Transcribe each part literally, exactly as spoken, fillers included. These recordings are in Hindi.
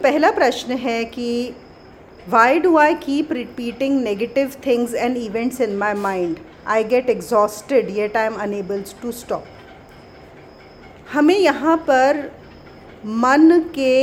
पहला प्रश्न है कि why do I keep repeating negative things and events in my mind, I get exhausted yet I am unable to stop. हमें यहाँ पर मन के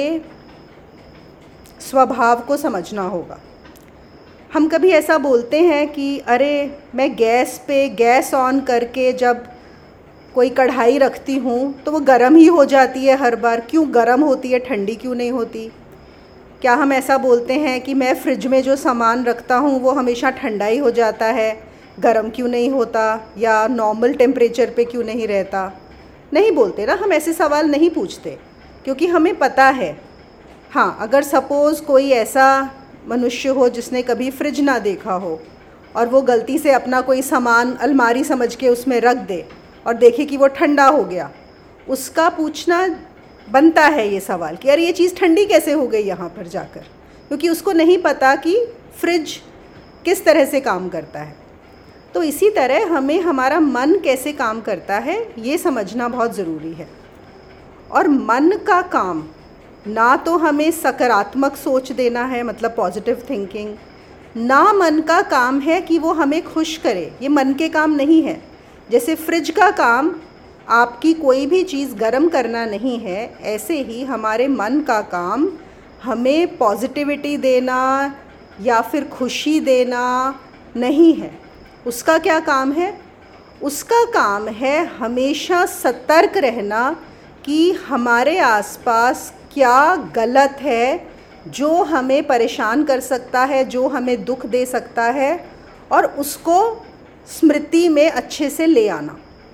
स्वभाव को समझना होगा। हम कभी ऐसा बोलते हैं कि अरे मैं गैस पे गैस ऑन करके जब कोई कढ़ाई रखती हूँ तो वो गर्म ही हो जाती है हर बार, क्यों गर्म होती है, ठंडी क्यों नहीं होती? क्या हम ऐसा बोलते हैं कि मैं फ्रिज में जो सामान रखता हूँ वो हमेशा ठंडा ही हो जाता है, गर्म क्यों नहीं होता, या नॉर्मल टेम्परेचर पे क्यों नहीं रहता? नहीं बोलते ना, हम ऐसे सवाल नहीं पूछते, क्योंकि हमें पता है। हाँ, अगर सपोज़ कोई ऐसा मनुष्य हो जिसने कभी फ्रिज ना देखा हो और वो गलती से अपना कोई सामान अलमारी समझ के उसमें रख दे और देखे कि वो ठंडा हो गया, उसका पूछना बनता है ये सवाल कि यार ये चीज़ ठंडी कैसे हो गई यहाँ पर जाकर, क्योंकि उसको नहीं पता कि फ्रिज किस तरह से काम करता है। तो इसी तरह हमें हमारा मन कैसे काम करता है ये समझना बहुत ज़रूरी है। और मन का काम ना तो हमें सकारात्मक सोच देना है, मतलब पॉजिटिव थिंकिंग, ना मन का काम है कि वो हमें खुश करे, ये मन के काम नहीं है। जैसे फ्रिज का काम आपकी कोई भी चीज़ गर्म करना नहीं है, ऐसे ही हमारे मन का काम हमें पॉजिटिविटी देना या फिर खुशी देना नहीं है। उसका क्या काम है? उसका काम है हमेशा सतर्क रहना कि हमारे आसपास क्या गलत है जो हमें परेशान कर सकता है, जो हमें दुख दे सकता है, और उसको स्मृति में अच्छे से ले आना।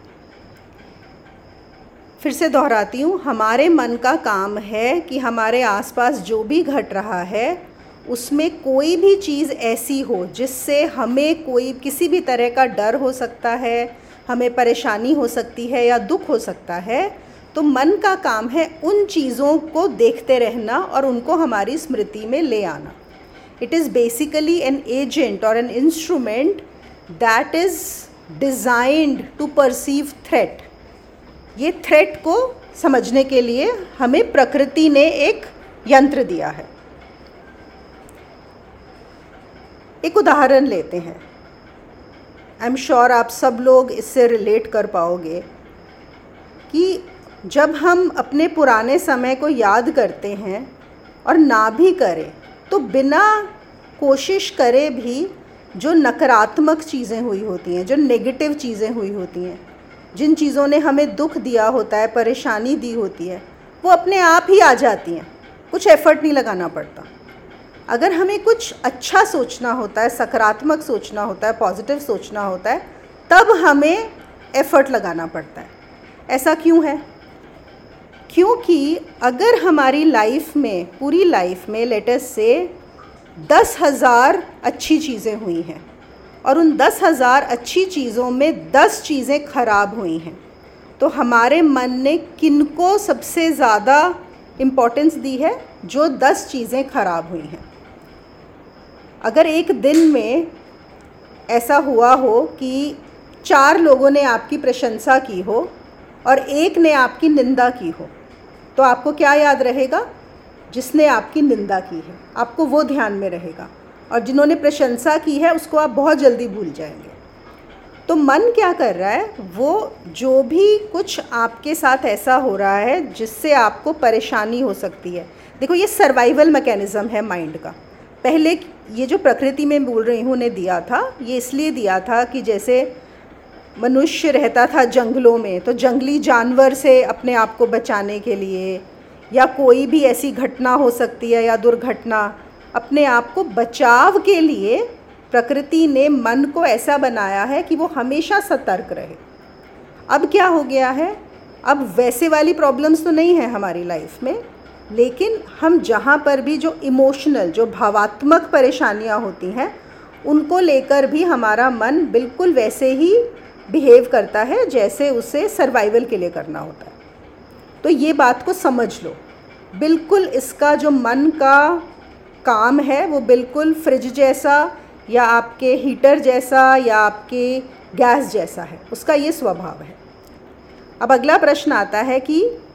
फिर से दोहराती हूँ, हमारे मन का काम है कि हमारे आसपास जो भी घट रहा है उसमें कोई भी चीज़ ऐसी हो जिससे हमें कोई किसी भी तरह का डर हो सकता है, हमें परेशानी हो सकती है या दुख हो सकता है, तो मन का काम है उन चीज़ों को देखते रहना और उनको हमारी स्मृति में ले आना। It is basically an agent और an instrument that is designed to perceive threat. ये थ्रेट को समझने के लिए हमें प्रकृति ने एक यंत्र दिया है। एक उदाहरण लेते हैं, आई एम श्योर आप सब लोग इससे रिलेट कर पाओगे कि जब हम अपने पुराने समय को याद करते हैं और ना भी करें तो बिना कोशिश करे भी जो नकारात्मक चीज़ें हुई होती हैं, जो नेगेटिव चीज़ें हुई होती हैं, जिन चीज़ों ने हमें दुख दिया होता है, परेशानी दी होती है, वो अपने आप ही आ जाती हैं, कुछ एफ़र्ट नहीं लगाना पड़ता। अगर हमें कुछ अच्छा सोचना होता है, सकारात्मक सोचना होता है, पॉजिटिव सोचना होता है, तब हमें एफ़र्ट लगाना पड़ता है। ऐसा क्यों है? क्योंकि अगर हमारी लाइफ में, पूरी लाइफ में लेट अस से दस हज़ार अच्छी चीज़ें हुई हैं और उन दस हज़ार अच्छी चीज़ों में दस चीज़ें ख़राब हुई हैं, तो हमारे मन ने किनको सबसे ज़्यादा इम्पोर्टेंस दी है? जो दस चीज़ें ख़राब हुई हैं। अगर एक दिन में ऐसा हुआ हो कि चार लोगों ने आपकी प्रशंसा की हो और एक ने आपकी निंदा की हो, तो आपको क्या याद रहेगा? जिसने आपकी निंदा की है, आपको वो ध्यान में रहेगा, और जिन्होंने प्रशंसा की है उसको आप बहुत जल्दी भूल जाएंगे। तो मन क्या कर रहा है? वो जो भी कुछ आपके साथ ऐसा हो रहा है जिससे आपको परेशानी हो सकती है, देखो ये सर्वाइवल मैकेनिज़्म है माइंड का। पहले ये जो प्रकृति में बोल रही हूँ ने दिया था, ये इसलिए दिया था कि जैसे मनुष्य रहता था जंगलों में, तो जंगली जानवर से अपने आप को बचाने के लिए, या कोई भी ऐसी घटना हो सकती है या दुर्घटना, अपने आप को बचाव के लिए प्रकृति ने मन को ऐसा बनाया है कि वो हमेशा सतर्क रहे। अब क्या हो गया है? अब वैसे वाली प्रॉब्लम्स तो नहीं है हमारी लाइफ में, लेकिन हम जहाँ पर भी जो इमोशनल, जो भावात्मक परेशानियाँ होती हैं, उनको लेकर भी हमारा मन बिल्कुल वैसे ही बिहेव करता है जैसे उसे सर्वाइवल के लिए करना होता है। तो ये बात को समझ लो, बिल्कुल इसका जो मन का काम है वो बिल्कुल फ्रिज जैसा या आपके हीटर जैसा या आपके गैस जैसा है, उसका ये स्वभाव है। अब अगला प्रश्न आता है कि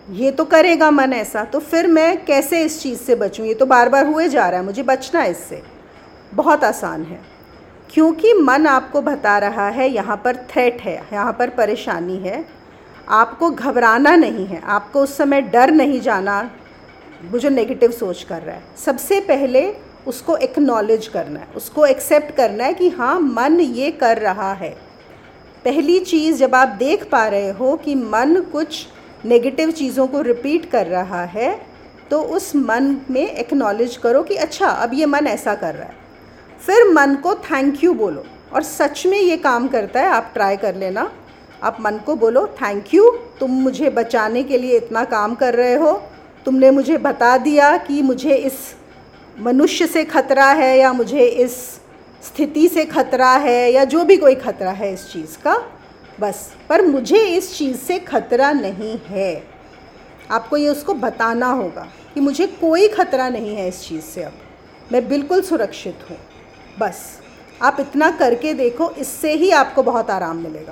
ये तो करेगा मन ऐसा, तो फिर मैं कैसे इस चीज़ से बचूं? ये तो बार बार हुए जा रहा है, मुझे बचना है इससे। बहुत आसान है, क्योंकि मन आपको बता रहा है यहाँ पर थ्रेट है, यहाँ पर परेशानी है। आपको घबराना नहीं है, आपको उस समय डर नहीं जाना वो जो नेगेटिव सोच कर रहा है। सबसे पहले उसको एक्नॉलेज करना है, उसको एक्सेप्ट करना है कि हाँ मन ये कर रहा है। पहली चीज़, जब आप देख पा रहे हो कि मन कुछ नेगेटिव चीज़ों को रिपीट कर रहा है, तो उस मन में एक्नॉलेज करो कि अच्छा अब ये मन ऐसा कर रहा है। फिर मन को थैंक यू बोलो, और सच में ये काम करता है, आप ट्राई कर लेना। आप मन को बोलो थैंक यू, तुम मुझे बचाने के लिए इतना काम कर रहे हो, तुमने मुझे बता दिया कि मुझे इस मनुष्य से खतरा है या मुझे इस स्थिति से खतरा है या जो भी कोई खतरा है इस चीज़ का, बस पर मुझे इस चीज़ से खतरा नहीं है। आपको ये उसको बताना होगा कि मुझे कोई खतरा नहीं है इस चीज़ से, अब मैं बिल्कुल सुरक्षित हूँ। बस आप इतना करके देखो, इससे ही आपको बहुत आराम मिलेगा।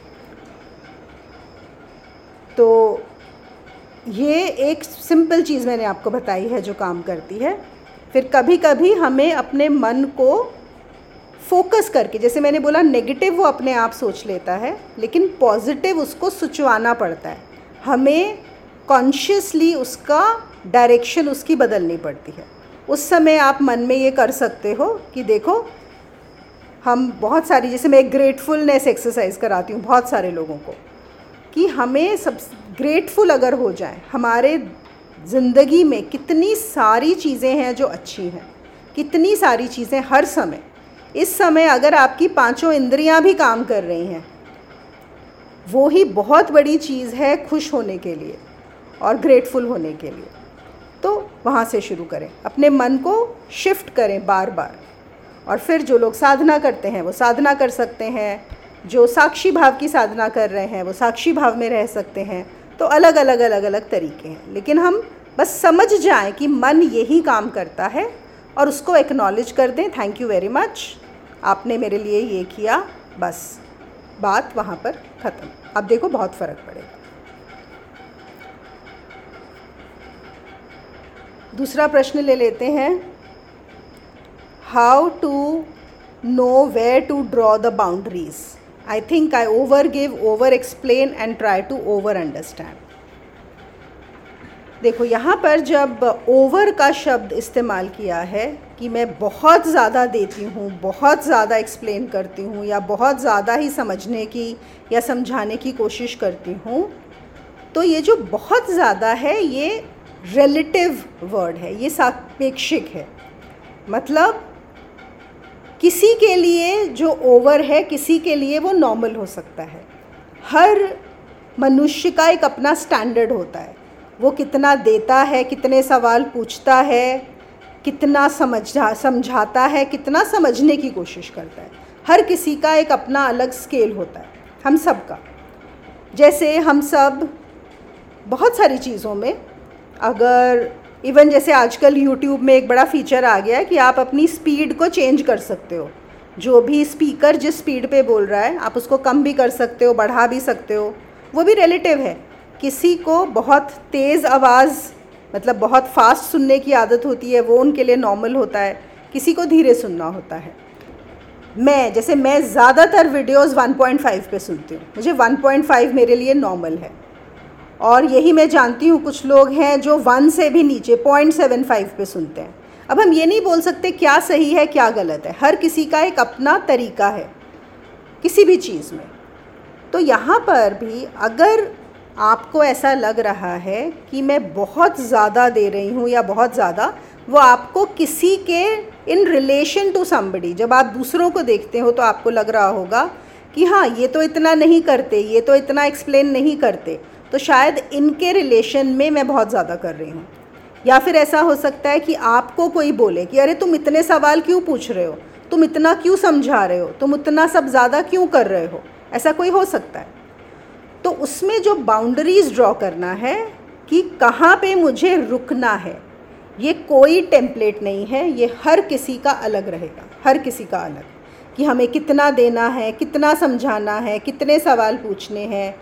तो ये एक सिंपल चीज़ मैंने आपको बताई है जो काम करती है। फिर कभी कभी हमें अपने मन को फोकस करके, जैसे मैंने बोला नेगेटिव वो अपने आप सोच लेता है, लेकिन पॉजिटिव उसको सुचवाना पड़ता है। हमें कॉन्शियसली उसका डायरेक्शन उसकी बदलनी पड़ती है। उस समय आप मन में ये कर सकते हो कि देखो हम बहुत सारी, जैसे मैं एक ग्रेटफुलनेस एक्सरसाइज कराती हूँ बहुत सारे लोगों को, कि हमें सब ग्रेटफुल अगर हो जाए, हमारे ज़िंदगी में कितनी सारी चीज़ें हैं जो अच्छी हैं, कितनी सारी चीज़ें हर समय। इस समय अगर आपकी पांचों इंद्रियां भी काम कर रही हैं, वो ही बहुत बड़ी चीज़ है खुश होने के लिए और ग्रेटफुल होने के लिए। तो वहाँ से शुरू करें, अपने मन को शिफ्ट करें बार बार। और फिर जो लोग साधना करते हैं वो साधना कर सकते हैं, जो साक्षी भाव की साधना कर रहे हैं वो साक्षी भाव में रह सकते हैं। तो अलग अलग अलग अलग तरीके हैं, लेकिन हम बस समझ जाएं कि मन यही काम करता है और उसको एक्नॉलेज कर दें, थैंक यू वेरी मच, आपने मेरे लिए ये किया, बस बात वहाँ पर ख़त्म। अब देखो बहुत फ़र्क पड़ेगा। दूसरा प्रश्न ले लेते हैं, how to know where to draw the boundaries. I think I over give, over explain and try to over understand. देखो यहाँ पर जब ओवर का शब्द इस्तेमाल किया है कि मैं बहुत ज़्यादा देती हूँ, बहुत ज़्यादा एक्सप्लेन करती हूँ या बहुत ज़्यादा ही समझने की या समझाने की कोशिश करती हूँ, तो ये जो बहुत ज़्यादा है ये रिलेटिव वर्ड है, ये सापेक्षिक है। मतलब किसी के लिए जो ओवर है, किसी के लिए वो नॉर्मल हो सकता है। हर मनुष्य का एक अपना स्टैंडर्ड होता है, वो कितना देता है, कितने सवाल पूछता है, कितना समझा समझाता है, कितना समझने की कोशिश करता है। हर किसी का एक अपना अलग स्केल होता है, हम सब का। जैसे हम सब बहुत सारी चीज़ों में, अगर इवन जैसे आजकल यूट्यूब में एक बड़ा फीचर आ गया है कि आप अपनी स्पीड को चेंज कर सकते हो। जो भी स्पीकर जिस स्पीड पे बोल रहा है आप उसको कम भी कर सकते हो, बढ़ा भी सकते हो, वो भी रिलेटिव है। किसी को बहुत तेज़ आवाज़, मतलब बहुत फास्ट सुनने की आदत होती है, वो उनके लिए नॉर्मल होता है, किसी को धीरे सुनना होता है। मैं जैसे मैं ज़्यादातर वीडियोस वन पॉइंट फाइव पे सुनती हूँ, मुझे वन पॉइंट फाइव मेरे लिए नॉर्मल है। और यही मैं जानती हूँ कुछ लोग हैं जो वन से भी नीचे पॉइंट सेवन फाइव पे सुनते हैं। अब हम ये नहीं बोल सकते क्या सही है क्या गलत है, हर किसी का एक अपना तरीका है किसी भी चीज़ में। तो यहाँ पर भी अगर आपको ऐसा लग रहा है कि मैं बहुत ज़्यादा दे रही हूँ या बहुत ज़्यादा, वो आपको किसी के इन रिलेशन टू समबडी, जब आप दूसरों को देखते हो तो आपको लग रहा होगा कि हाँ ये तो इतना नहीं करते, ये तो इतना एक्सप्लेन नहीं करते, तो शायद इनके रिलेशन में मैं बहुत ज़्यादा कर रही हूँ। या फिर ऐसा हो सकता है कि आपको कोई बोले कि अरे तुम इतने सवाल क्यों पूछ रहे हो, तुम इतना क्यों समझा रहे हो, तुम इतना सब ज़्यादा क्यों कर रहे हो, ऐसा कोई हो सकता है। तो उसमें जो बाउंड्रीज़ ड्रॉ करना है कि कहाँ पे मुझे रुकना है, ये कोई टेम्पलेट नहीं है, ये हर किसी का अलग रहेगा, हर किसी का अलग, कि हमें कितना देना है, कितना समझाना है, कितने सवाल पूछने हैं,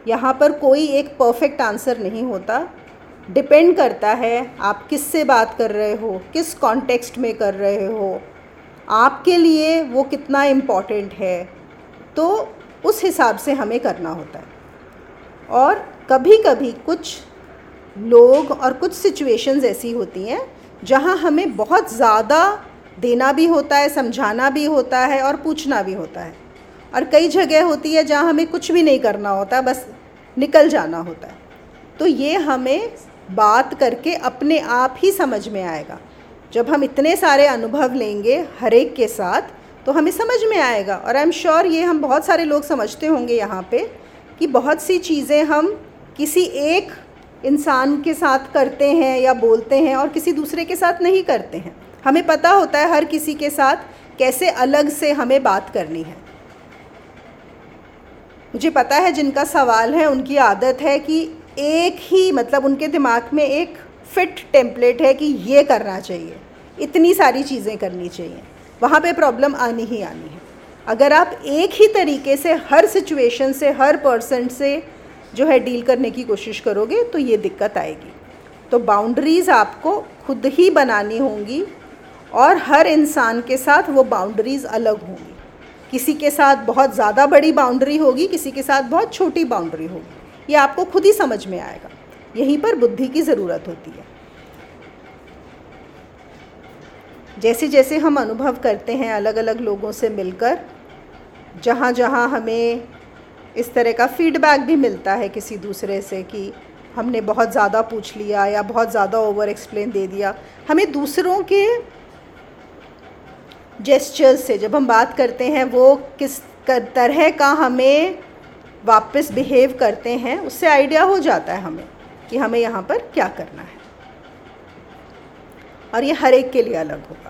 यहाँ पर कोई एक परफेक्ट आंसर नहीं होता, डिपेंड करता है आप किससे बात कर रहे हो, किस कॉन्टेक्स्ट में कर रहे हो, आपके लिए वो कितना इम्पॉर्टेंट है, तो उस हिसाब से हमें करना होता है। और कभी कभी कुछ लोग और कुछ सिचुएशंस ऐसी होती हैं जहाँ हमें बहुत ज़्यादा देना भी होता है, समझाना भी होता है और पूछना भी होता है, और कई जगह होती है जहाँ हमें कुछ भी नहीं करना होता, बस निकल जाना होता है। तो ये हमें बात करके अपने आप ही समझ में आएगा। जब हम इतने सारे अनुभव लेंगे हर एक के साथ तो हमें समझ में आएगा। और आई एम श्योर ये हम बहुत सारे लोग समझते होंगे यहाँ पे कि बहुत सी चीज़ें हम किसी एक इंसान के साथ करते हैं या बोलते हैं और किसी दूसरे के साथ नहीं करते हैं। हमें पता होता है हर किसी के साथ कैसे अलग से हमें बात करनी है। मुझे पता है जिनका सवाल है उनकी आदत है कि एक ही, मतलब उनके दिमाग में एक फिट टेम्पलेट है कि ये करना चाहिए, इतनी सारी चीज़ें करनी चाहिए। वहाँ पे प्रॉब्लम आनी ही आनी है। अगर आप एक ही तरीके से हर सिचुएशन से, हर पर्सन से जो है डील करने की कोशिश करोगे तो ये दिक्कत आएगी। तो बाउंड्रीज़ आपको खुद ही बनानी होंगी और हर इंसान के साथ वो बाउंड्रीज़ अलग होंगी। किसी के साथ बहुत ज़्यादा बड़ी बाउंड्री होगी, किसी के साथ बहुत छोटी बाउंड्री होगी। ये आपको खुद ही समझ में आएगा। यहीं पर बुद्धि की ज़रूरत होती है। जैसे जैसे हम अनुभव करते हैं अलग अलग लोगों से मिलकर, जहाँ जहाँ हमें इस तरह का फीडबैक भी मिलता है किसी दूसरे से कि हमने बहुत ज़्यादा पूछ लिया या बहुत ज़्यादा ओवर एक्सप्लेन दे दिया, हमें दूसरों के जेस्चर्स से जब हम बात करते हैं वो किस तरह का हमें वापस बिहेव करते हैं, उससे आइडिया हो जाता है हमें कि हमें यहाँ पर क्या करना है। और ये हर एक के लिए अलग होगा।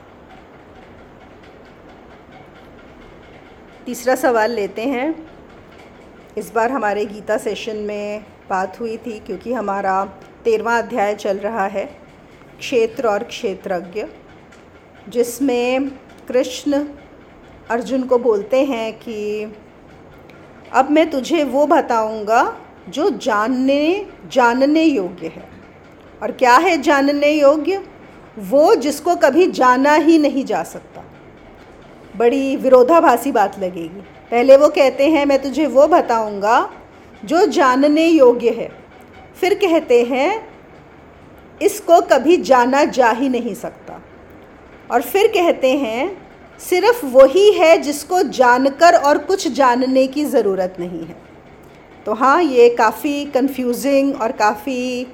तीसरा सवाल लेते हैं। इस बार हमारे गीता सेशन में बात हुई थी, क्योंकि हमारा तेरहवां अध्याय चल रहा है, क्षेत्र और क्षेत्रज्ञ, जिसमें कृष्ण अर्जुन को बोलते हैं कि अब मैं तुझे वो बताऊंगा जो जानने जानने योग्य है। और क्या है जानने योग्य? वो जिसको कभी जाना ही नहीं जा सकता। बड़ी विरोधाभासी बात लगेगी। पहले वो कहते हैं मैं तुझे वो बताऊंगा जो जानने योग्य है, फिर कहते हैं इसको कभी जाना जा ही नहीं सकता, और फिर कहते हैं सिर्फ वही है जिसको जानकर और कुछ जानने की ज़रूरत नहीं है। तो हाँ, ये काफ़ी कंफ्यूजिंग और काफ़ी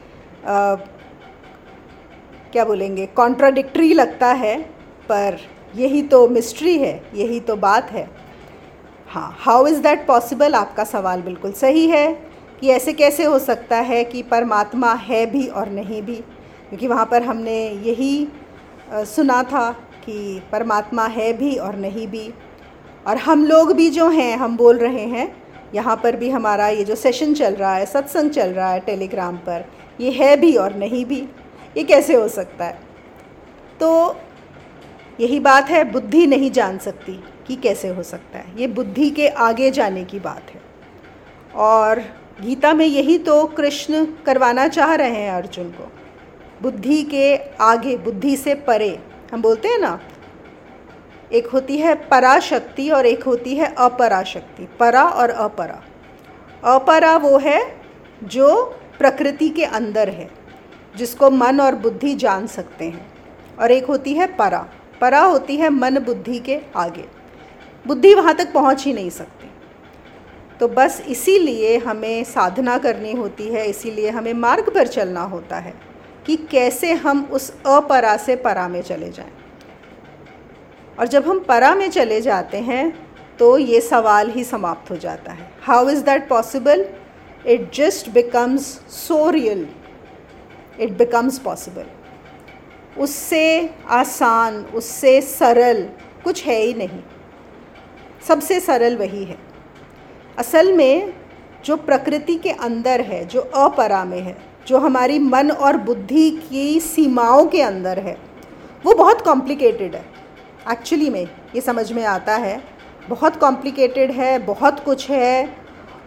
क्या बोलेंगे, कॉन्ट्राडिक्टरी लगता है, पर यही तो मिस्ट्री है, यही तो बात है। हाँ, हाउ इज़ दैट पॉसिबल? आपका सवाल बिल्कुल सही है कि ऐसे कैसे हो सकता है कि परमात्मा है भी और नहीं भी, क्योंकि वहाँ पर हमने यही सुना था कि परमात्मा है भी और नहीं भी। और हम लोग भी जो हैं, हम बोल रहे हैं, यहाँ पर भी हमारा ये जो सेशन चल रहा है, सत्संग चल रहा है टेलीग्राम पर, ये है भी और नहीं भी। ये कैसे हो सकता है? तो यही बात है, बुद्धि नहीं जान सकती कि कैसे हो सकता है। ये बुद्धि के आगे जाने की बात है। और गीता में यही तो कृष्ण करवाना चाह रहे हैं अर्जुन को, बुद्धि के आगे, बुद्धि से परे। हम बोलते हैं ना, एक होती है पराशक्ति और एक होती है अपराशक्ति। परा और अपरा। अपरा वो है जो प्रकृति के अंदर है, जिसको मन और बुद्धि जान सकते हैं, और एक होती है परा। परा होती है मन बुद्धि के आगे, बुद्धि वहाँ तक पहुँच ही नहीं सकती। तो बस इसीलिए हमें साधना करनी होती है, इसीलिए हमें मार्ग पर चलना होता है कि कैसे हम उस अपरा से परा में चले जाएं। और जब हम परा में चले जाते हैं तो ये सवाल ही समाप्त हो जाता है। How is that possible? It just becomes so real, it becomes possible. उससे आसान, उससे सरल कुछ है ही नहीं। सबसे सरल वही है। असल में जो प्रकृति के अंदर है, जो अपरा में है, जो हमारी मन और बुद्धि की सीमाओं के अंदर है, वो बहुत कॉम्प्लिकेटेड है। एक्चुअली में ये समझ में आता है, बहुत कॉम्प्लिकेटेड है, बहुत कुछ है,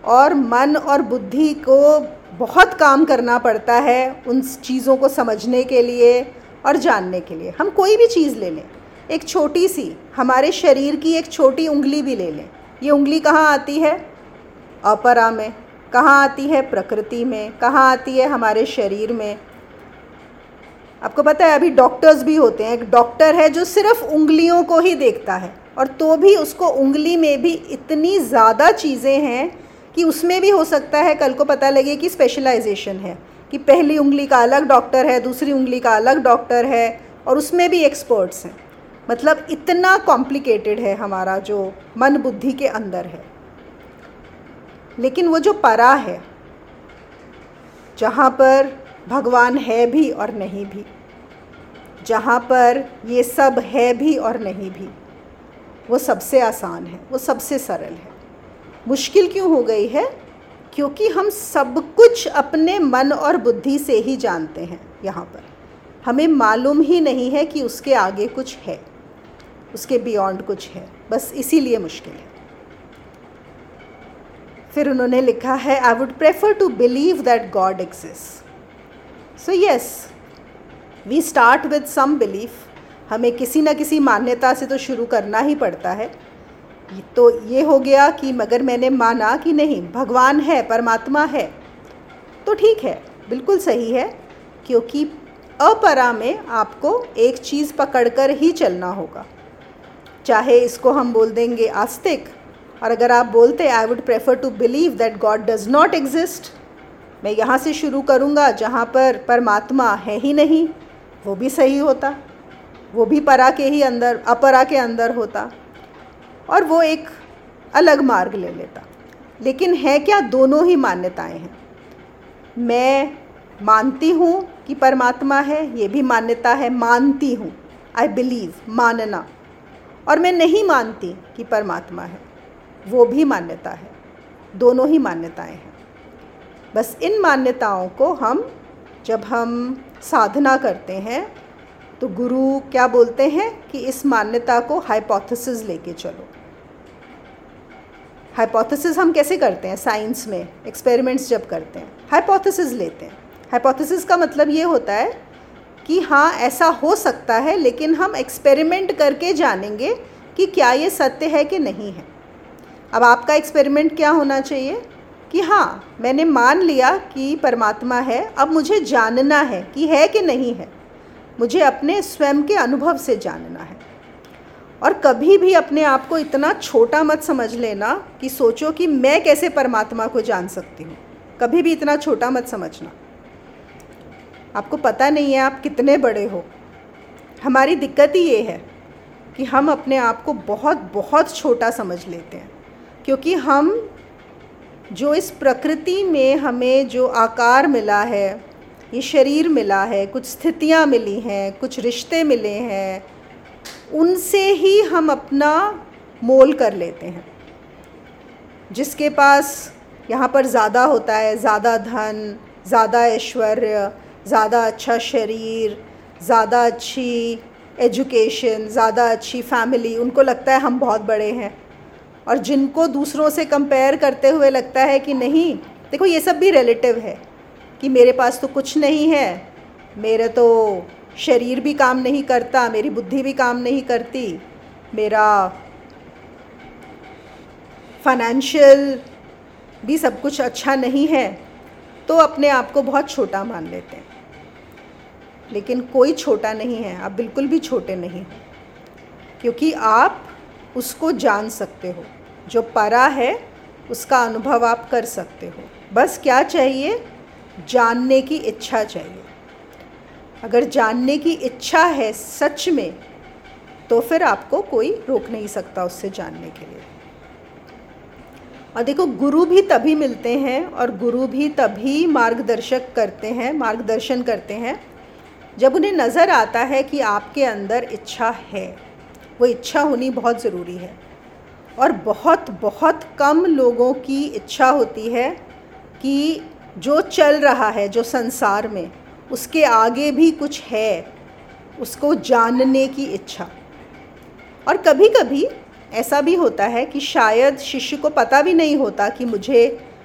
और मन और बुद्धि को बहुत काम करना पड़ता है उन चीज़ों को समझने के लिए और जानने के लिए। हम कोई भी चीज़ ले लें, एक छोटी सी हमारे शरीर की एक छोटी उंगली भी ले लें। ये उंगली कहाँ आती है? अपरा में। कहाँ आती है? प्रकृति में। कहाँ आती है? हमारे शरीर में। आपको पता है अभी डॉक्टर्स भी होते हैं। एक डॉक्टर है जो सिर्फ उंगलियों को ही देखता है, और तो भी उसको उंगली में भी इतनी ज़्यादा चीज़ें हैं कि उसमें भी हो सकता है कल को पता लगे कि स्पेशलाइजेशन है, कि पहली उंगली का अलग डॉक्टर है, दूसरी उंगली का अलग डॉक्टर है, और उसमें भी एक्सपर्ट्स हैं। मतलब इतना कॉम्प्लिकेटेड है हमारा जो मन बुद्धि के अंदर है। लेकिन वो जो परा है, जहाँ पर भगवान है भी और नहीं भी, जहाँ पर ये सब है भी और नहीं भी, वो सबसे आसान है, वो सबसे सरल है। मुश्किल क्यों हो गई है? क्योंकि हम सब कुछ अपने मन और बुद्धि से ही जानते हैं। यहाँ पर हमें मालूम ही नहीं है कि उसके आगे कुछ है, उसके बियॉन्ड कुछ है। बस इसीलिए मुश्किल है। फिर उन्होंने लिखा है, I would prefer to believe that God exist. So yes, we start with some belief. हमें किसी न किसी मान्यता से तो शुरू करना ही पड़ता है। तो ये हो गया कि मगर मैंने माना कि नहीं, भगवान है, परमात्मा है, तो ठीक है, बिल्कुल सही है। क्योंकि अपरा में आपको एक चीज़ पकड़कर ही चलना होगा। चाहे इसको हम बोल देंगे आस्तिक, और अगर आप बोलते I would prefer to believe that God does not exist, मैं यहाँ से शुरू करूँगा जहाँ पर परमात्मा है ही नहीं, वो भी सही होता, वो भी परा के ही अंदर, अपरा के अंदर होता, और वो एक अलग मार्ग ले लेता। लेकिन है क्या? दोनों ही मान्यताएं हैं। मैं मानती हूँ कि परमात्मा है, ये भी मान्यता है, मानती हूँ, आई बिलीव, मानना। और मैं नहीं मानती कि परमात्मा है, वो भी मान्यता है। दोनों ही मान्यताएं हैं। बस इन मान्यताओं को हम जब हम साधना करते हैं तो गुरु क्या बोलते हैं कि इस मान्यता को हाइपोथेसिस लेके चलो। हाइपोथेसिस हम कैसे करते हैं? साइंस में एक्सपेरिमेंट्स जब करते हैं हाइपोथेसिस लेते हैं। हाइपोथेसिस का मतलब ये होता है कि हाँ ऐसा हो सकता है, लेकिन हम एक्सपेरिमेंट करके जानेंगे कि क्या ये सत्य है कि नहीं है। अब आपका एक्सपेरिमेंट क्या होना चाहिए कि हाँ मैंने मान लिया कि परमात्मा है, अब मुझे जानना है कि है कि नहीं है। मुझे अपने स्वयं के अनुभव से जानना है। और कभी भी अपने आप को इतना छोटा मत समझ लेना कि सोचो कि मैं कैसे परमात्मा को जान सकती हूँ। कभी भी इतना छोटा मत समझना। आपको पता नहीं है आप कितने बड़े हो। हमारी दिक्कत ही ये है कि हम अपने आप को बहुत बहुत छोटा समझ लेते हैं, क्योंकि हम जो इस प्रकृति में हमें जो आकार मिला है, ये शरीर मिला है, कुछ स्थितियाँ मिली हैं, कुछ रिश्ते मिले हैं, उनसे ही हम अपना मोल कर लेते हैं। जिसके पास यहाँ पर ज़्यादा होता है, ज़्यादा धन, ज़्यादा ऐश्वर्य, ज़्यादा अच्छा शरीर, ज़्यादा अच्छी एजुकेशन, ज़्यादा अच्छी फैमिली, उनको लगता है हम बहुत बड़े हैं। और जिनको दूसरों से कंपेयर करते हुए लगता है कि नहीं, देखो ये सब भी रिलेटिव है कि मेरे पास तो कुछ नहीं है, मेरा तो शरीर भी काम नहीं करता, मेरी बुद्धि भी काम नहीं करती, मेरा फाइनेंशियल भी सब कुछ अच्छा नहीं है, तो अपने आप को बहुत छोटा मान लेते हैं। लेकिन कोई छोटा नहीं है, आप बिल्कुल भी छोटे नहीं हो, क्योंकि आप उसको जान सकते हो। जो परा है उसका अनुभव आप कर सकते हो। बस क्या चाहिए? जानने की इच्छा चाहिए। अगर जानने की इच्छा है सच में, तो फिर आपको कोई रोक नहीं सकता उससे जानने के लिए। और देखो, गुरु भी तभी मिलते हैं और गुरु भी तभी मार्गदर्शक करते हैं मार्गदर्शन करते हैं जब उन्हें नज़र आता है कि आपके अंदर इच्छा है। वो इच्छा होनी बहुत ज़रूरी है। और बहुत बहुत कम लोगों की इच्छा होती है कि जो चल रहा है, जो संसार में, उसके आगे भी कुछ है, उसको जानने की इच्छा। और कभी कभी ऐसा भी होता है कि शायद शिष्य को पता भी नहीं होता कि मुझे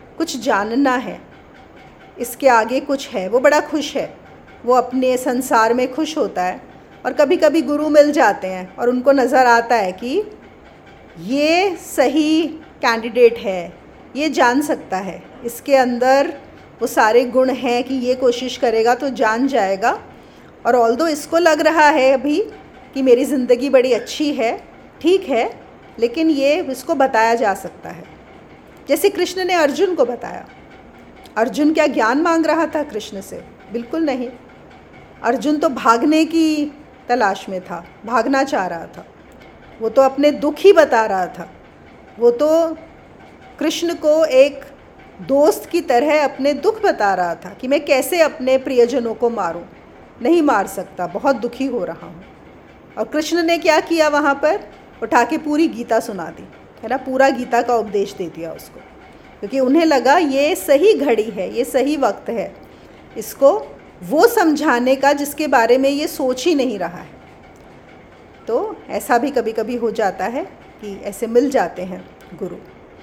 कुछ जानना है, इसके आगे कुछ है, वो बड़ा खुश है, वो अपने संसार में खुश होता है। और कभी कभी गुरु मिल जाते हैं और उनको नज़र आता है कि ये सही कैंडिडेट है, ये जान सकता है, इसके अंदर वो सारे गुण हैं कि ये कोशिश करेगा तो जान जाएगा। और ऑल्दो इसको लग रहा है अभी कि मेरी ज़िंदगी बड़ी अच्छी है, ठीक है, लेकिन ये इसको बताया जा सकता है। जैसे कृष्ण ने अर्जुन को बताया। अर्जुन क्या ज्ञान मांग रहा था कृष्ण से? बिल्कुल नहीं। अर्जुन तो भागने की तलाश में था, भागना चाह रहा था। वो तो अपने दुख ही बता रहा था। वो तो कृष्ण को एक दोस्त की तरह अपने दुख बता रहा था कि मैं कैसे अपने प्रियजनों को मारूं, नहीं मार सकता, बहुत दुखी हो रहा हूं। और कृष्ण ने क्या किया वहाँ पर? उठा के पूरी गीता सुना दी, है ना, पूरा गीता का उपदेश दे दिया उसको, क्योंकि उन्हें लगा ये सही घड़ी है, ये सही वक्त है इसको वो समझाने का जिसके बारे में ये सोच ही नहीं रहा है। तो ऐसा भी कभी कभी हो जाता है कि ऐसे मिल जाते हैं गुरु,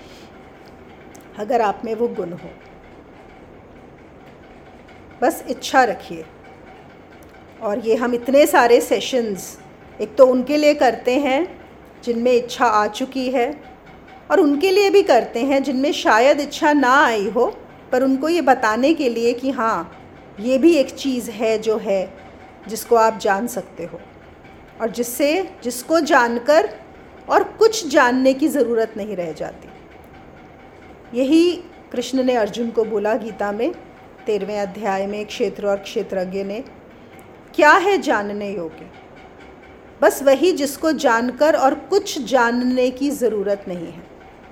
अगर आप में वो गुण हो। बस इच्छा रखिए। और ये हम इतने सारे सेशंस एक तो उनके लिए करते हैं जिनमें इच्छा आ चुकी है, और उनके लिए भी करते हैं जिनमें शायद इच्छा ना आई हो, पर उनको ये बताने के लिए कि हाँ ये भी एक चीज़ है जो है जिसको आप जान सकते हो, और जिससे जिसको जानकर और कुछ जानने की ज़रूरत नहीं रह जाती। यही कृष्ण ने अर्जुन को बोला गीता में तेरहवें अध्याय में, क्षेत्र और क्षेत्रज्ञ ने। क्या है जानने योग्य? बस वही जिसको जानकर और कुछ जानने की ज़रूरत नहीं है।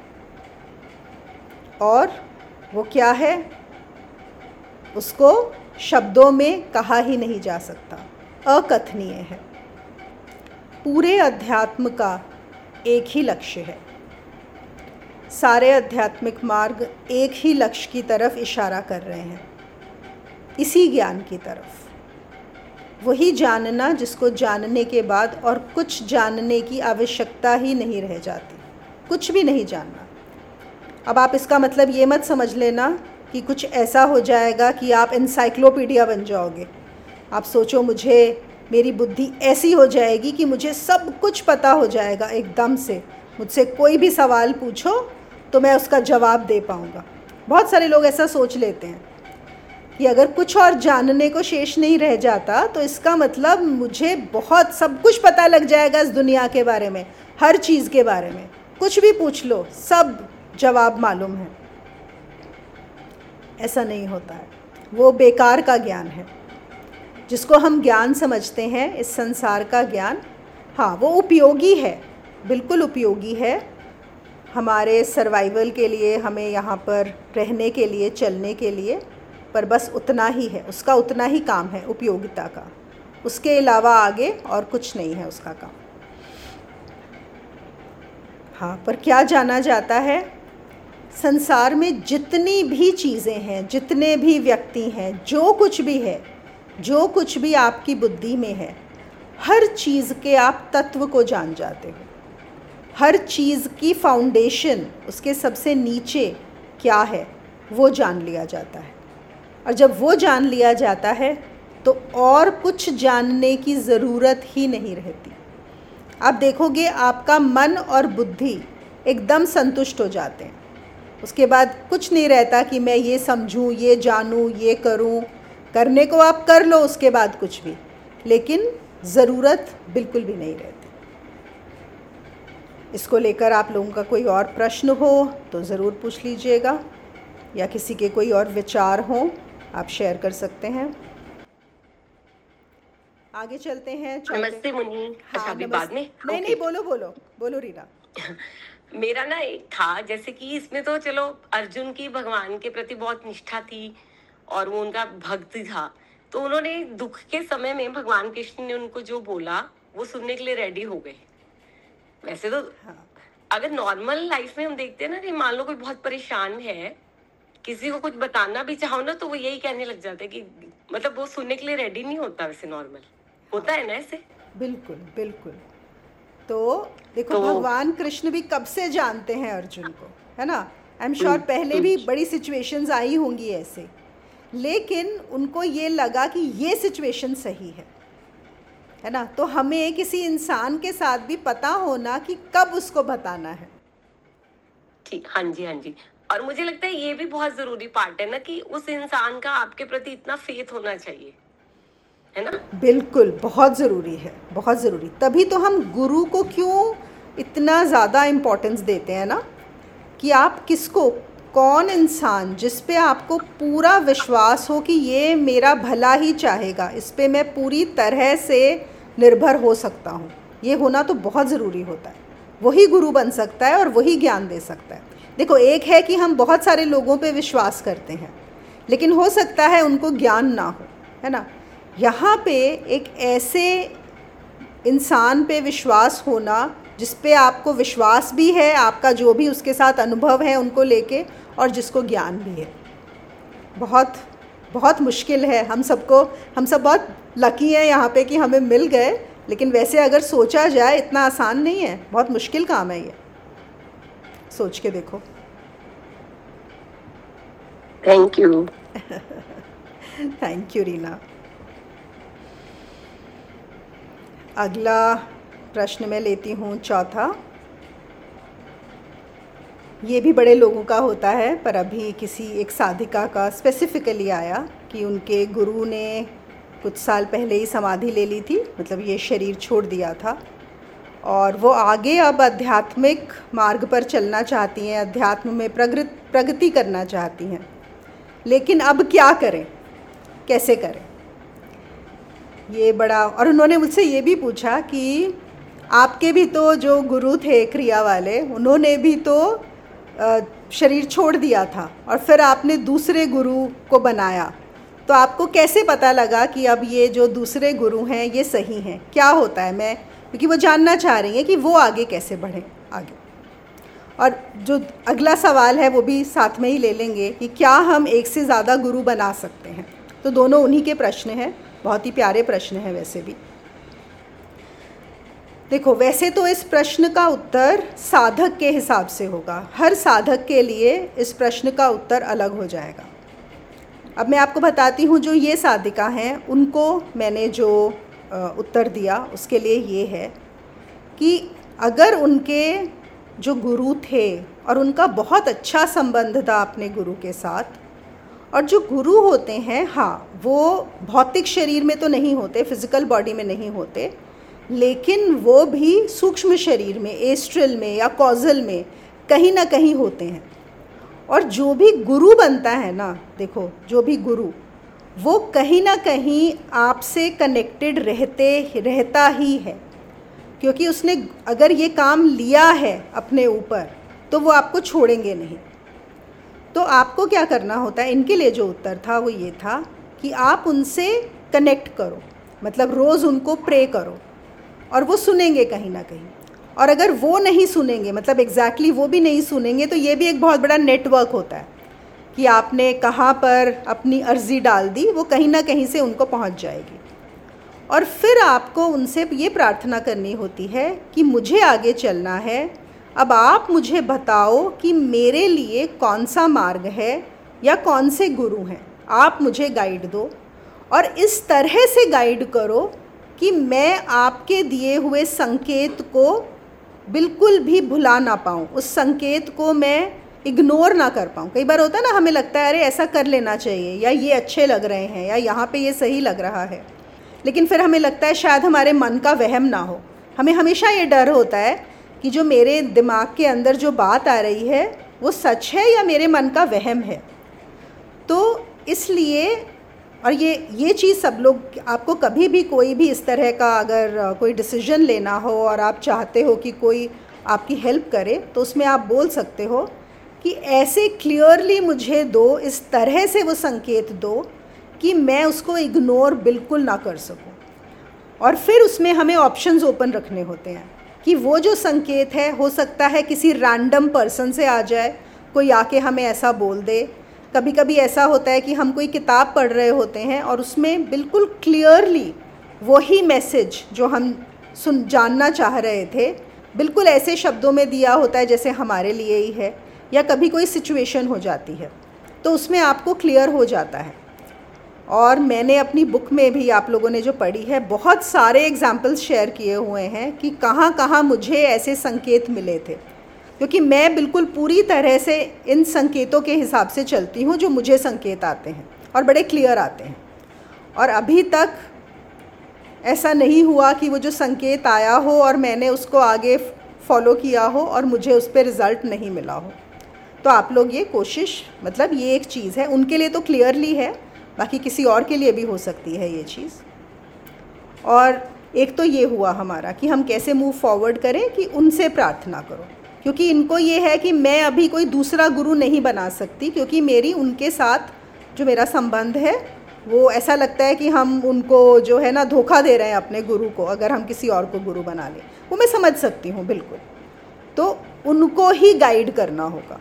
और वो क्या है? उसको शब्दों में कहा ही नहीं जा सकता, अकथनीय है। पूरे अध्यात्म का एक ही लक्ष्य है। सारे आध्यात्मिक मार्ग एक ही लक्ष्य की तरफ इशारा कर रहे हैं, इसी ज्ञान की तरफ। वही जानना जिसको जानने के बाद और कुछ जानने की आवश्यकता ही नहीं रह जाती, कुछ भी नहीं जानना। अब आप इसका मतलब ये मत समझ लेना कि कुछ ऐसा हो जाएगा कि आप एनसाइक्लोपीडिया बन जाओगे। आप सोचो मुझे मेरी बुद्धि ऐसी हो जाएगी कि मुझे सब कुछ पता हो जाएगा एकदम से, मुझसे कोई भी सवाल पूछो तो मैं उसका जवाब दे पाऊँगा। बहुत सारे लोग ऐसा सोच लेते हैं कि अगर कुछ और जानने को शेष नहीं रह जाता तो इसका मतलब मुझे बहुत सब कुछ पता लग जाएगा इस दुनिया के बारे में, हर चीज़ के बारे में, कुछ भी पूछ लो सब जवाब मालूम है। ऐसा नहीं होता है, वो बेकार का ज्ञान है। जिसको हम ज्ञान समझते हैं, इस संसार का ज्ञान, हाँ वो उपयोगी है, बिल्कुल उपयोगी है हमारे सर्वाइवल के लिए, हमें यहाँ पर रहने के लिए, चलने के लिए, पर बस उतना ही है, उसका उतना ही काम है उपयोगिता का। उसके अलावा आगे और कुछ नहीं है उसका काम। हाँ, पर क्या जाना जाता है? संसार में जितनी भी चीज़ें हैं, जितने भी व्यक्ति हैं, जो कुछ भी है, जो कुछ भी आपकी बुद्धि में है, हर चीज़ के आप तत्व को जान जाते हो। हर चीज़ की फाउंडेशन, उसके सबसे नीचे क्या है वो जान लिया जाता है। और जब वो जान लिया जाता है तो और कुछ जानने की ज़रूरत ही नहीं रहती। आप देखोगे आपका मन और बुद्धि एकदम संतुष्ट हो जाते हैं। उसके बाद कुछ नहीं रहता कि मैं ये समझूं, ये जानूं, ये करूं। करने को आप कर लो उसके बाद कुछ भी, लेकिन ज़रूरत बिल्कुल भी नहीं रहती। इसको लेकर आप लोगों का कोई और प्रश्न हो तो ज़रूर पूछ लीजिएगा, या किसी के कोई और विचार हो आप शेयर कर सकते हैं। आगे चलते हैं। नमस्ते मुन्नी। अच्छा, अभी बाद में? नहीं नहीं, बोलो बोलो बोलो रीना। मेरा ना एक था, जैसे कि इसमें तो चलो अर्जुन की भगवान के प्रति बहुत निष्ठा थी और वो उनका भक्ति था, तो उन्होंने दुख के समय में भगवान कृष्ण ने उनको जो बोला वो सुनने के लिए रेडी हो गए। वैसे तो हाँ। अगर नॉर्मल लाइफ में हम देखते हैं ना कि मान लो कोई बहुत परेशान है, किसी को कुछ बताना भी चाहो ना तो वो यही कहने लग जाता है कि मतलब वो सुनने के लिए रेडी नहीं होता। वैसे नॉर्मल होता है ना ऐसे? बिल्कुल बिल्कुल। तो देखो तो भगवान कृष्ण भी कब से जानते हैं अर्जुन को, है ना? आई एम श्योर पहले भी हम्म, बड़ी सिचुएशंस आई होंगी ऐसे, लेकिन उनको ये लगा कि ये सिचुएशन सही है है ना। तो हमें किसी इंसान के साथ भी पता होना कि कब उसको बताना है। ठीक, हाँ जी, हाँ जी। और मुझे लगता है ये भी बहुत जरूरी पार्ट है ना कि उस इंसान का आपके प्रति इतना फेथ होना चाहिए, है ना। बिल्कुल, बहुत ज़रूरी है, बहुत ज़रूरी। तभी तो हम गुरु को क्यों इतना ज़्यादा इम्पोर्टेंस देते हैं ना, कि आप किसको, कौन इंसान जिस पे आपको पूरा विश्वास हो कि ये मेरा भला ही चाहेगा, इस पे मैं पूरी तरह से निर्भर हो सकता हूँ, ये होना तो बहुत ज़रूरी होता है। वही गुरु बन सकता है और वही ज्ञान दे सकता है। देखो, एक है कि हम बहुत सारे लोगों पे विश्वास करते हैं, लेकिन हो सकता है उनको ज्ञान ना हो, है ना। यहाँ पे एक ऐसे इंसान पे विश्वास होना जिस पे आपको विश्वास भी है, आपका जो भी उसके साथ अनुभव है उनको लेके, और जिसको ज्ञान भी है, बहुत बहुत मुश्किल है। हम सबको हम सब बहुत लकी हैं यहाँ पे कि हमें मिल गए, लेकिन वैसे अगर सोचा जाए इतना आसान नहीं है, बहुत मुश्किल काम है ये, सोच के देखो। Thank you. Thank you Reena. अगला प्रश्न मैं लेती हूँ, चौथा। ये भी बड़े लोगों का होता है, पर अभी किसी एक साधिका का स्पेसिफिकली आया कि उनके गुरु ने कुछ साल पहले ही समाधि ले ली थी, मतलब ये शरीर छोड़ दिया था, और वो आगे अब आध्यात्मिक मार्ग पर चलना चाहती हैं, अध्यात्म में प्रगति प्रगति करना चाहती हैं, लेकिन अब क्या करें, कैसे करें, ये बड़ा। और उन्होंने मुझसे ये भी पूछा कि आपके भी तो जो गुरु थे क्रिया वाले, उन्होंने भी तो शरीर छोड़ दिया था और फिर आपने दूसरे गुरु को बनाया, तो आपको कैसे पता लगा कि अब ये जो दूसरे गुरु हैं ये सही हैं, क्या होता है। मैं क्योंकि वो जानना चाह रही हैं कि वो आगे कैसे बढ़ें आगे। और जो अगला सवाल है वो भी साथ में ही ले लेंगे कि क्या हम एक से ज़्यादा गुरु बना सकते हैं। तो दोनों उन्हीं के प्रश्न हैं, बहुत ही प्यारे प्रश्न हैं वैसे भी। देखो, वैसे तो इस प्रश्न का उत्तर साधक के हिसाब से होगा, हर साधक के लिए इस प्रश्न का उत्तर अलग हो जाएगा। अब मैं आपको बताती हूँ, जो ये साधिका हैं उनको मैंने जो उत्तर दिया उसके लिए ये है कि अगर उनके जो गुरु थे और उनका बहुत अच्छा संबंध था अपने गुरु के साथ, और जो गुरु होते हैं, हाँ, वो भौतिक शरीर में तो नहीं होते, फिज़िकल बॉडी में नहीं होते, लेकिन वो भी सूक्ष्म शरीर में, एस्ट्रल में या कॉजल में कहीं ना कहीं होते हैं। और जो भी गुरु बनता है ना, देखो, जो भी गुरु, वो कहीं ना कहीं आपसे कनेक्टेड रहते रहता ही है, क्योंकि उसने अगर ये काम लिया है अपने ऊपर तो वो आपको छोड़ेंगे नहीं। तो आपको क्या करना होता है, इनके लिए जो उत्तर था वो ये था कि आप उनसे कनेक्ट करो, मतलब रोज़ उनको प्रे करो, और वो सुनेंगे कहीं ना कहीं। और अगर वो नहीं सुनेंगे, मतलब एग्जैक्टली वो भी नहीं सुनेंगे, तो ये भी एक बहुत बड़ा नेटवर्क होता है कि आपने कहाँ पर अपनी अर्ज़ी डाल दी, वो कहीं ना कहीं से उनको पहुँच जाएगी। और फिर आपको उनसे ये प्रार्थना करनी होती है कि मुझे आगे चलना है, अब आप मुझे बताओ कि मेरे लिए कौन सा मार्ग है या कौन से गुरु हैं, आप मुझे गाइड दो, और इस तरह से गाइड करो कि मैं आपके दिए हुए संकेत को बिल्कुल भी भुला ना पाऊँ, उस संकेत को मैं इग्नोर ना कर पाऊँ। कई बार होता है ना, हमें लगता है अरे ऐसा कर लेना चाहिए, या ये अच्छे लग रहे हैं, या यहाँ पे ये सही लग रहा है, लेकिन फिर हमें लगता है शायद हमारे मन का वहम ना हो। हमें हमेशा ये डर होता है कि जो मेरे दिमाग के अंदर जो बात आ रही है वो सच है या मेरे मन का वहम है। तो इसलिए, और ये ये चीज़ सब लोग, आपको कभी भी कोई भी इस तरह का अगर कोई डिसीजन लेना हो और आप चाहते हो कि कोई आपकी हेल्प करे, तो उसमें आप बोल सकते हो कि ऐसे क्लियरली मुझे दो, इस तरह से वो संकेत दो कि मैं उसको इग्नोर बिल्कुल ना कर सकूं। और फिर उसमें हमें ऑप्शंस ओपन रखने होते हैं कि वो जो संकेत है, हो सकता है किसी रैंडम पर्सन से आ जाए, कोई आके हमें ऐसा बोल दे। कभी कभी ऐसा होता है कि हम कोई किताब पढ़ रहे होते हैं और उसमें बिल्कुल क्लियरली वही मैसेज जो हम सुन जानना चाह रहे थे, बिल्कुल ऐसे शब्दों में दिया होता है जैसे हमारे लिए ही है। या कभी कोई सिचुएशन हो जाती है तो उसमें आपको क्लियर हो जाता है। और मैंने अपनी बुक में भी, आप लोगों ने जो पढ़ी है, बहुत सारे एग्जाम्पल्स शेयर किए हुए हैं कि कहाँ कहाँ मुझे ऐसे संकेत मिले थे, क्योंकि मैं बिल्कुल पूरी तरह से इन संकेतों के हिसाब से चलती हूँ जो मुझे संकेत आते हैं और बड़े क्लियर आते हैं। और अभी तक ऐसा नहीं हुआ कि वो जो संकेत आया हो और मैंने उसको आगे फॉलो किया हो और मुझे उस पर रिज़ल्ट नहीं मिला हो। तो आप लोग ये कोशिश, मतलब ये एक चीज़ है, उनके लिए तो क्लियरली है, बाकी किसी और के लिए भी हो सकती है ये चीज़। और एक तो ये हुआ हमारा कि हम कैसे मूव फॉरवर्ड करें, कि उनसे प्रार्थना करो, क्योंकि इनको ये है कि मैं अभी कोई दूसरा गुरु नहीं बना सकती, क्योंकि मेरी उनके साथ जो मेरा संबंध है वो ऐसा लगता है कि हम उनको जो है ना धोखा दे रहे हैं अपने गुरु को, अगर हम किसी और को गुरु बना लें। वो मैं समझ सकती हूँ बिल्कुल। तो उनको ही गाइड करना होगा।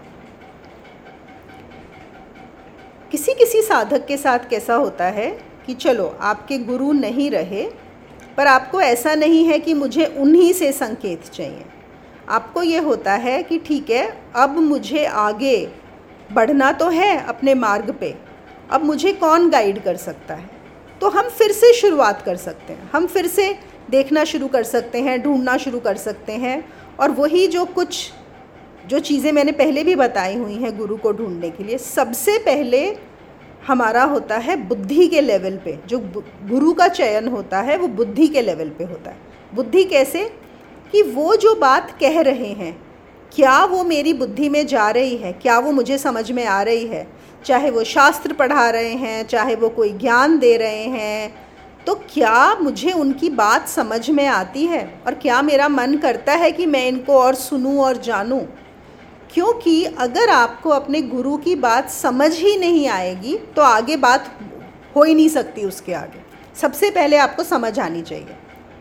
किसी किसी साधक के साथ कैसा होता है कि चलो आपके गुरु नहीं रहे, पर आपको ऐसा नहीं है कि मुझे उन्हीं से संकेत चाहिए। आपको ये होता है कि ठीक है, अब मुझे आगे बढ़ना तो है अपने मार्ग पे, अब मुझे कौन गाइड कर सकता है। तो हम फिर से शुरुआत कर सकते हैं, हम फिर से देखना शुरू कर सकते हैं, ढूंढना शुरू कर सकते हैं। और वही जो कुछ जो चीज़ें मैंने पहले भी बताई हुई हैं गुरु को ढूंढने के लिए, सबसे पहले हमारा होता है बुद्धि के लेवल पे। जो गुरु का चयन होता है वो बुद्धि के लेवल पे होता है। बुद्धि कैसे, कि वो जो बात कह रहे हैं क्या वो मेरी बुद्धि में जा रही है, क्या वो मुझे समझ में आ रही है। चाहे वो शास्त्र पढ़ा रहे हैं, चाहे वो कोई ज्ञान दे रहे हैं, तो क्या मुझे उनकी बात समझ में आती है, और क्या मेरा मन करता है कि मैं इनको और सुनूं और जानूं। क्योंकि अगर आपको अपने गुरु की बात समझ ही नहीं आएगी तो आगे बात हो ही नहीं सकती। उसके आगे सबसे पहले आपको समझ आनी चाहिए।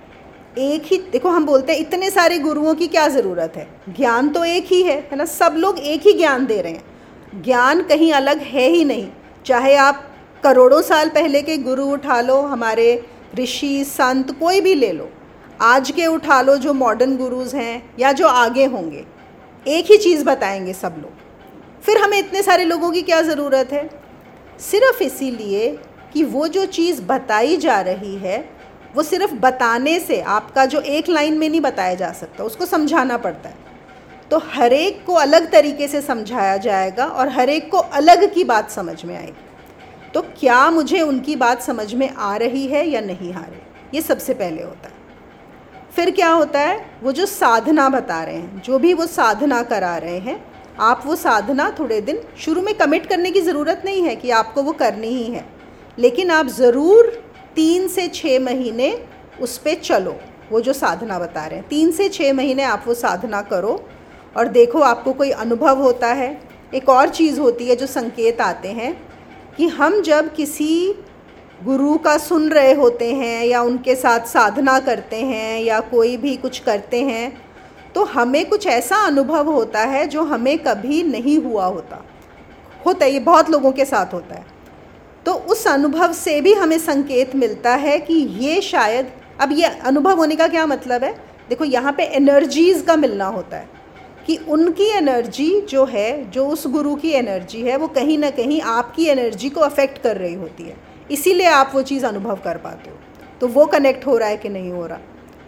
एक ही, देखो हम बोलते हैं इतने सारे गुरुओं की क्या ज़रूरत है, ज्ञान तो एक ही है, है ना। सब लोग एक ही ज्ञान दे रहे हैं, ज्ञान कहीं अलग है ही नहीं। चाहे आप करोड़ों साल पहले के गुरु उठा लो, हमारे ऋषि संत कोई भी ले लो, आज के उठा लो जो मॉडर्न गुरुज़ हैं या जो आगे होंगे, एक ही चीज़ बताएंगे सब लोग। फिर हमें इतने सारे लोगों की क्या ज़रूरत है। सिर्फ इसीलिए कि वो जो चीज़ बताई जा रही है वो सिर्फ बताने से, आपका जो एक लाइन में नहीं बताया जा सकता, उसको समझाना पड़ता है। तो हर एक को अलग तरीके से समझाया जाएगा और हर एक को अलग की बात समझ में आएगी। तो क्या मुझे उनकी बात समझ में आ रही है या नहीं आ रही, ये सबसे पहले होता है। फिर क्या होता है, वो जो साधना बता रहे हैं, जो भी वो साधना करा रहे हैं, आप वो साधना थोड़े दिन, शुरू में कमिट करने की ज़रूरत नहीं है कि आपको वो करनी ही है, लेकिन आप ज़रूर तीन से छः महीने उस पर चलो। वो जो साधना बता रहे हैं, तीन से छः महीने आप वो साधना करो और देखो आपको कोई अनुभव होता है। एक और चीज़ होती है जो संकेत आते हैं कि हम जब किसी गुरु का सुन रहे होते हैं या उनके साथ साधना करते हैं या कोई भी कुछ करते हैं, तो हमें कुछ ऐसा अनुभव होता है जो हमें कभी नहीं हुआ होता होता है ये बहुत लोगों के साथ होता है। तो उस अनुभव से भी हमें संकेत मिलता है कि ये शायद, अब ये अनुभव होने का क्या मतलब है, देखो यहाँ पे एनर्जीज़ का मिलना होता है कि उनकी एनर्जी जो है, जो उस गुरु की एनर्जी है, वो कहीं ना कहीं आपकी एनर्जी को अफेक्ट कर रही होती है, इसीलिए आप वो चीज़ अनुभव कर पाते हो। तो वो कनेक्ट हो रहा है कि नहीं हो रहा,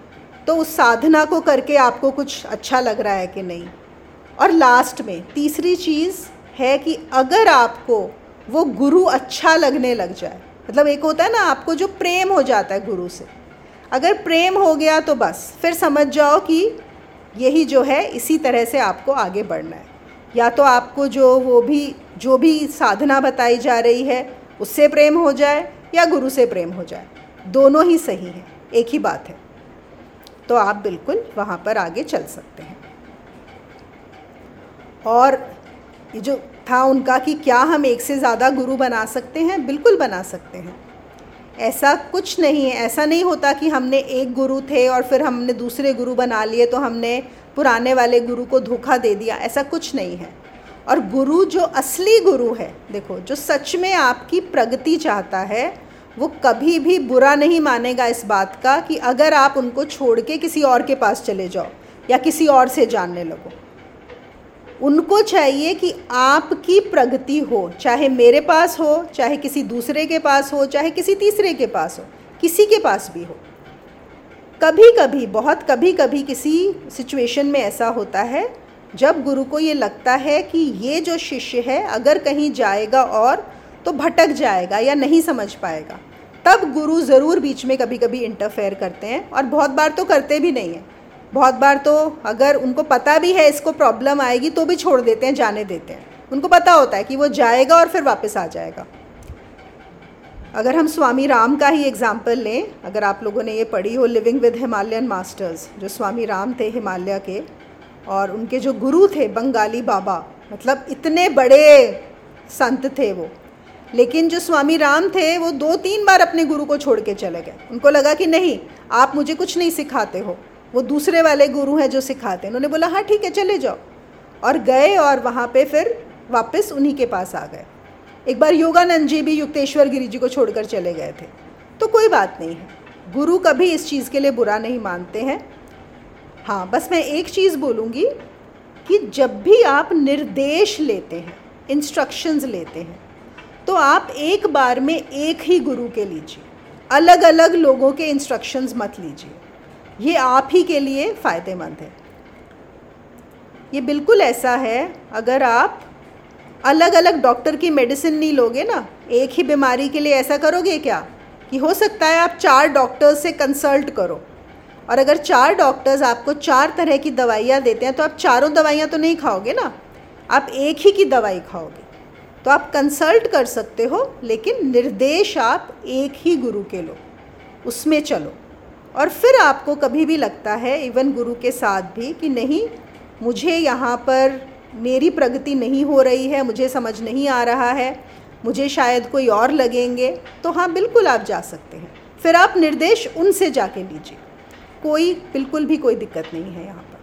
तो उस साधना को करके आपको कुछ अच्छा लग रहा है कि नहीं। और लास्ट में तीसरी चीज़ है कि अगर आपको वो गुरु अच्छा लगने लग जाए, मतलब एक होता है ना आपको जो प्रेम हो जाता है गुरु से, अगर प्रेम हो गया तो बस फिर समझ जाओ कि यही जो है, इसी तरह से आपको आगे बढ़ना है। या तो आपको जो वो भी जो भी साधना बताई जा रही है उससे प्रेम हो जाए या गुरु से प्रेम हो जाए, दोनों ही सही हैं, एक ही बात है। तो आप बिल्कुल वहाँ पर आगे चल सकते हैं। और ये जो था उनका कि क्या हम एक से ज़्यादा गुरु बना सकते हैं, बिल्कुल बना सकते हैं। ऐसा कुछ नहीं है, ऐसा नहीं होता कि हमने एक गुरु थे और फिर हमने दूसरे गुरु बना लिए तो हमने पुराने वाले गुरु को धोखा दे दिया, ऐसा कुछ नहीं है। और गुरु जो असली गुरु है, देखो जो सच में आपकी प्रगति चाहता है, वो कभी भी बुरा नहीं मानेगा इस बात का कि अगर आप उनको छोड़ के किसी और के पास चले जाओ या किसी और से जानने लगो। उनको चाहिए कि आपकी प्रगति हो, चाहे मेरे पास हो, चाहे किसी दूसरे के पास हो, चाहे किसी तीसरे के पास हो, किसी के पास भी हो। कभी कभी, बहुत कभी कभी किसी सिचुएशन में ऐसा होता है जब गुरु को ये लगता है कि ये जो शिष्य है अगर कहीं जाएगा और तो भटक जाएगा या नहीं समझ पाएगा, तब गुरु ज़रूर बीच में कभी कभी इंटरफेयर करते हैं। और बहुत बार तो करते भी नहीं हैं, बहुत बार तो अगर उनको पता भी है इसको प्रॉब्लम आएगी तो भी छोड़ देते हैं, जाने देते हैं। उनको पता होता है कि वो जाएगा और फिर वापस आ जाएगा। अगर हम स्वामी राम का ही एग्जाम्पल लें, अगर आप लोगों ने ये पढ़ी हो लिविंग विद हिमालयन मास्टर्स, जो स्वामी राम थे हिमालय के, और उनके जो गुरु थे बंगाली बाबा, मतलब इतने बड़े संत थे वो, लेकिन जो स्वामी राम थे वो दो तीन बार अपने गुरु को छोड़ के चले गए। उनको लगा कि नहीं, आप मुझे कुछ नहीं सिखाते हो, वो दूसरे वाले गुरु हैं जो सिखाते हैं। उन्होंने बोला हाँ ठीक है चले जाओ, और गए और वहाँ पे फिर वापस उन्हीं के पास आ गए। एक बार योगानंद जी भी युक्तेश्वर गिरी जी को छोड़कर चले गए थे। तो कोई बात नहीं है, गुरु कभी इस चीज़ के लिए बुरा नहीं मानते हैं। हाँ, बस मैं एक चीज़ बोलूँगी कि जब भी आप निर्देश लेते हैं, इंस्ट्रक्शंस लेते हैं, तो आप एक बार में एक ही गुरु के लीजिए, अलग अलग लोगों के इंस्ट्रक्शंस मत लीजिए। ये आप ही के लिए फ़ायदेमंद है। ये बिल्कुल ऐसा है, अगर आप अलग अलग डॉक्टर की मेडिसिन नहीं लोगे ना, एक ही बीमारी के लिए ऐसा करोगे क्या कि हो सकता है आप चार डॉक्टर्स से कंसल्ट करो, और अगर चार डॉक्टर्स आपको चार तरह की दवाइयाँ देते हैं तो आप चारों दवाइयाँ तो नहीं खाओगे ना, आप एक ही की दवाई खाओगे। तो आप कंसल्ट कर सकते हो, लेकिन निर्देश आप एक ही गुरु के लो, उसमें चलो। और फिर आपको कभी भी लगता है, इवन गुरु के साथ भी, कि नहीं मुझे यहाँ पर मेरी प्रगति नहीं हो रही है, मुझे समझ नहीं आ रहा है, मुझे शायद कोई और लगेंगे, तो हाँ बिल्कुल आप जा सकते हैं। फिर आप निर्देश उनसे जाके लीजिए, कोई बिल्कुल भी कोई दिक्कत नहीं है यहाँ पर।